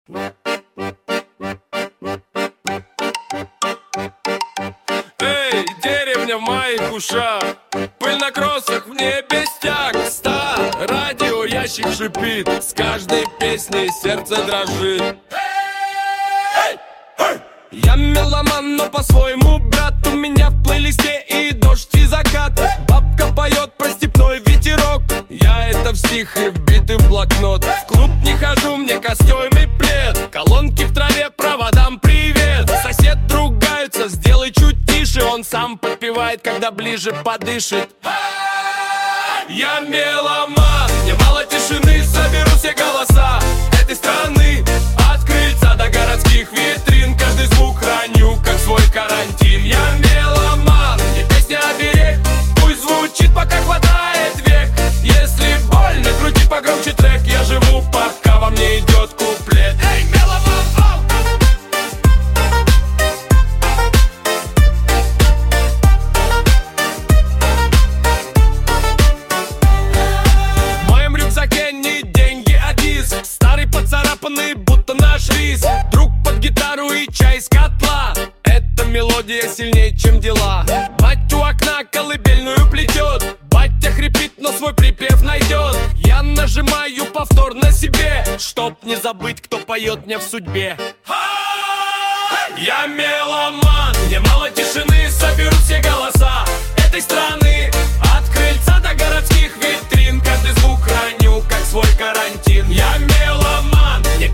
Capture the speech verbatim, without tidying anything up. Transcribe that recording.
Эй, деревня в моих ушах, пыль на кроссах, в небе стяг. Стар, радиоящик шипит, с каждой песней сердце дрожит. Я меломан, но по-своему брат. У меня в плейлисте и дождь, и закат. Бабка поет про степной ветерок, я это в стих и вбит в блокнот. В клуб не хожу, мне костюм и плед. Колонки в траве, проводам привет. Сосед ругаются, сделай чуть тише. Он сам подпевает, когда ближе подышит. Я меломан, мне мало тишины, соберу все голоса этой страны. От крыльца до городских витрин, каждый звук храню, как свой карантин. Я меломан, мне песня оберег, пусть звучит, пока хватает век. Если больно, крути погромче трек, я живу, пока во мне идет куплет. Эй, меломан, ау! В моем рюкзаке не деньги, а диск, старый поцарапанный, будто наш рис. Друг под гитару и чай из котла, эта мелодия сильнее, чем дела. Мать у окна колыбельную плетет, батя хрипит, но свой припев найдет. Я нажимаю повтор на себе, чтоб не забыть, кто поет мне в судьбе. Я меломан, мне мало тишины, соберу все голоса этой страны. От крыльца до городских витрин, каждый звук храню, как свой карантин. Я меломан, мне